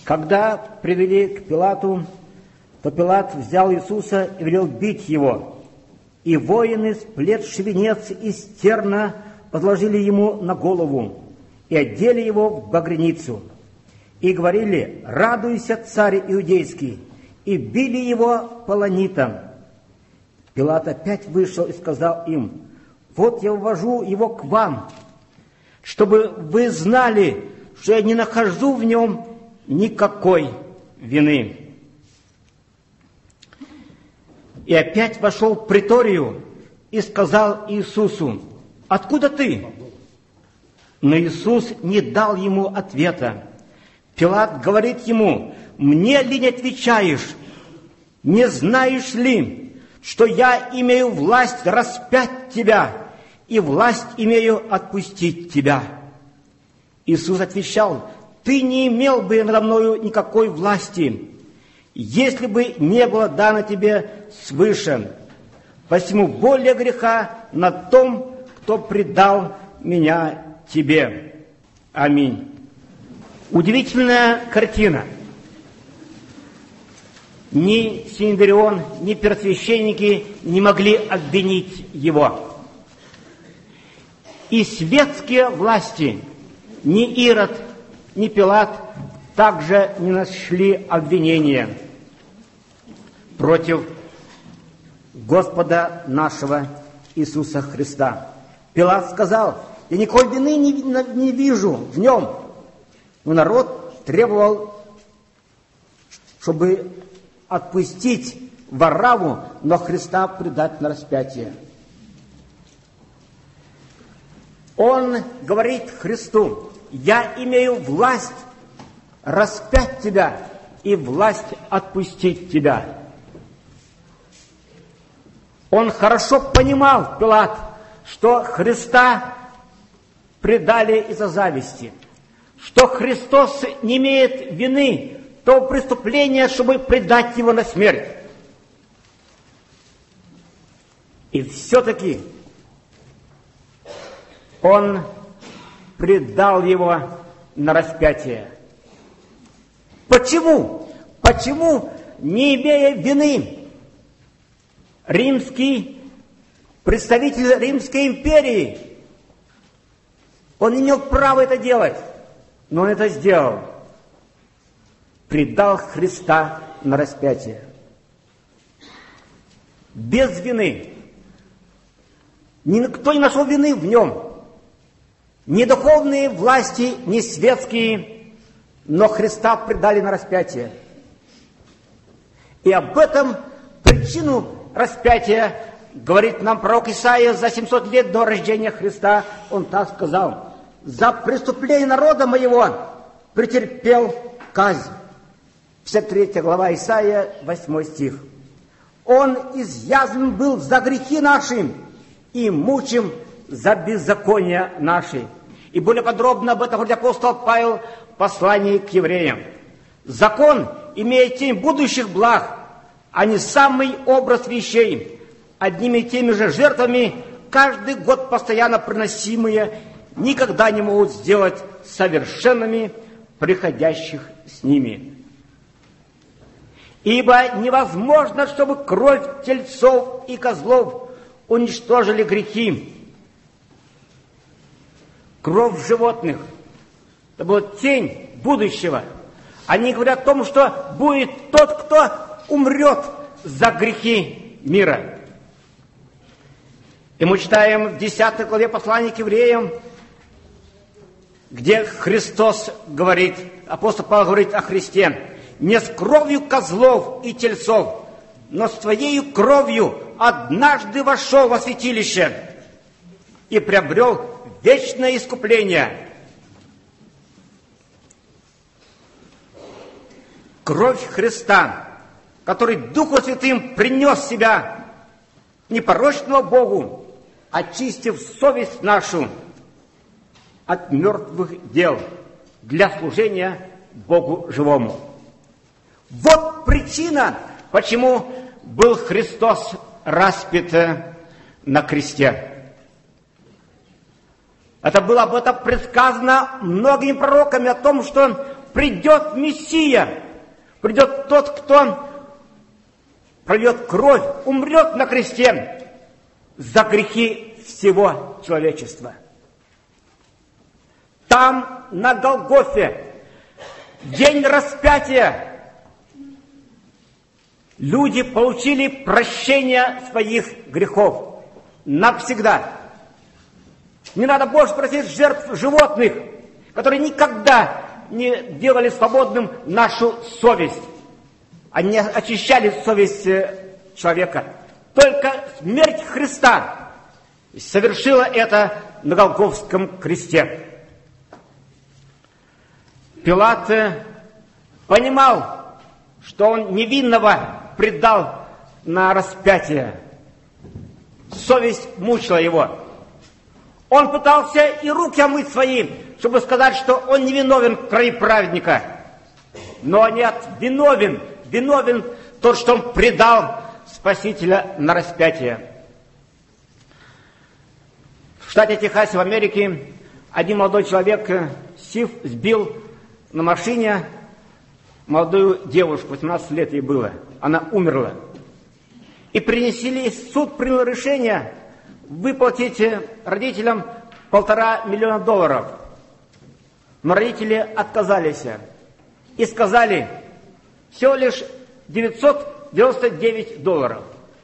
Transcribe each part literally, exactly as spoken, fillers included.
Когда привели к Пилату, то Пилат взял Иисуса и велел бить его. И воины, сплетши венец из терна, подложили ему на голову и одели его в багряницу. И говорили: «Радуйся, царь иудейский!» И били его полонитом. Пилат опять вышел и сказал им: «Вот я ввожу его к вам, чтобы вы знали, что я не нахожу в нем никакой вины». И опять вошел в приторию и сказал Иисусу: «Откуда ты?» Но Иисус не дал ему ответа. Пилат говорит ему: «Мне ли не отвечаешь? Не знаешь ли, что я имею власть распять тебя и власть имею отпустить тебя?» Иисус отвечал: «Ты не имел бы надо мною никакой власти, если бы не было дано тебе свыше. Посему более греха на том, кто предал меня тебе». Аминь. Удивительная картина. Ни Синедрион, ни первосвященники не могли обвинить его. И светские власти, ни Ирод, ни Пилат, также не нашли обвинения против Господа нашего Иисуса Христа. Пилат сказал: «Я никакой вины не, не вижу в нем». Но народ требовал, чтобы отпустить Варавву, но Христа предать на распятие. Он говорит Христу: «Я имею власть распять тебя и власть отпустить тебя». Он хорошо понимал, Пилат, что Христа предали из-за зависти, что Христос не имеет вины, того преступления, чтобы предать его на смерть. И все-таки он предал его на распятие. Почему? Почему, не имея вины, римский представитель Римской империи, он не имел права это делать, но он это сделал. Предал Христа на распятие. Без вины. Никто не нашел вины в нем. Ни духовные власти, ни светские, но Христа предали на распятие. И об этом причину распятия говорит нам пророк Исаия за семьсот лет до рождения Христа. Он так сказал: «За преступление народа моего претерпел казнь». пятьдесят третья глава Исаия, восьмой стих. «Он изъязвлен был за грехи наши и мучим за беззакония наши». И более подробно об этом говорит апостол Павел в послании к евреям. Закон имеет тень будущих благ, а не самый образ вещей. Одними и теми же жертвами, каждый год постоянно приносимые, никогда не могут сделать совершенными приходящих с ними. Ибо невозможно, чтобы кровь тельцов и козлов уничтожили грехи. Кровь животных — это была тень будущего. Они говорят о том, что будет тот, кто умрет за грехи мира. И мы читаем в десятой главе послания к евреям, где Христос говорит, апостол Павел говорит о Христе: «Не с кровью козлов и тельцов, но с твоею кровью однажды вошел во святилище и приобрел вечное искупление». Кровь Христа, который Духом Святым принес себя непорочного Богу, очистив совесть нашу от мертвых дел для служения Богу живому. Вот причина, почему был Христос распят на кресте. Это было об этом предсказано многими пророками, о том, что придет Мессия, придет тот, кто прольет кровь, умрет на кресте за грехи всего человечества. Там, на Голгофе, в день распятия, люди получили прощение своих грехов навсегда. Не надо больше просить жертв животных, которые никогда не делали свободным нашу совесть. Они очищали совесть человека. Только смерть Христа совершила это на Голгофском кресте. Пилат понимал, что он невинного предал на распятие. Совесть мучила его. Он пытался и руки омыть свои, чтобы сказать, что он не виновен в крови праведника. Но нет, виновен, виновен тот, что он предал Спасителя на распятие. В штате Техас в Америке один молодой человек, Сив, сбил на машине молодую девушку, восемнадцать лет ей было. Она умерла. И принесли, суд принял решение выплатить родителям полтора миллиона долларов. Но родители отказались и сказали всего лишь девятьсот девяносто девять долларов.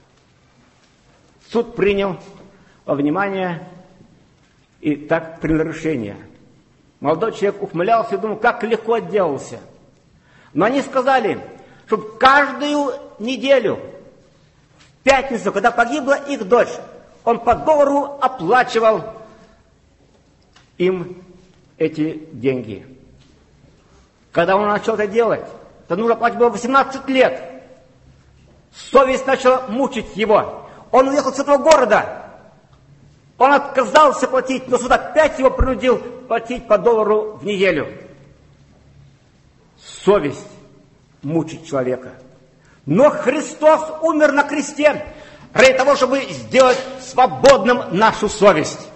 Суд принял во внимание и так принял решение. Молодой человек ухмылялся и думал, как легко отделался. Но они сказали, чтобы каждую неделю, в пятницу, когда погибла их дочь, он по доллару оплачивал им эти деньги. Когда он начал это делать, то нужно платить было восемнадцать лет. Совесть начала мучить его. Он уехал с этого города. Он отказался платить, но суд опять его принудил платить по доллару в неделю. Совесть мучит человека. Но Христос умер на кресте ради того, чтобы сделать свободным нашу совесть.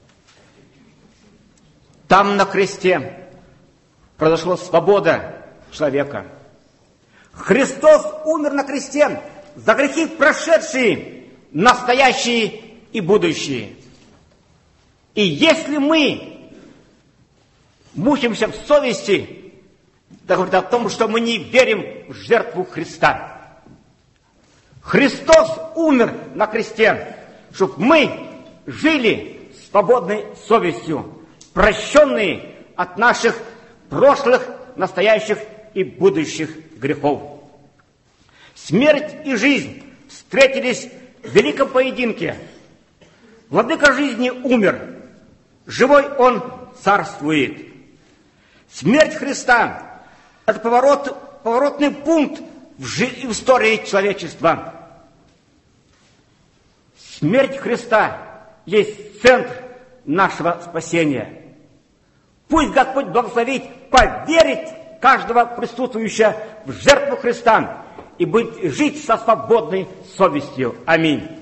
Там на кресте произошла свобода человека. Христос умер на кресте за грехи прошедшие, настоящие и будущие. И если мы мучимся в совести, это говорит о том, что мы не верим в жертву Христа. Христос умер на кресте, чтобы мы жили свободной совестью, прощенные от наших прошлых, настоящих и будущих грехов. Смерть и жизнь встретились в великом поединке. Владыка жизни умер, живой он царствует. Смерть Христа – это поворот, поворотный пункт в, жи- в истории человечества. Смерть Христа есть центр нашего спасения. Пусть Господь благословит поверить каждого присутствующего в жертву Христа и быть, жить со свободной совестью. Аминь.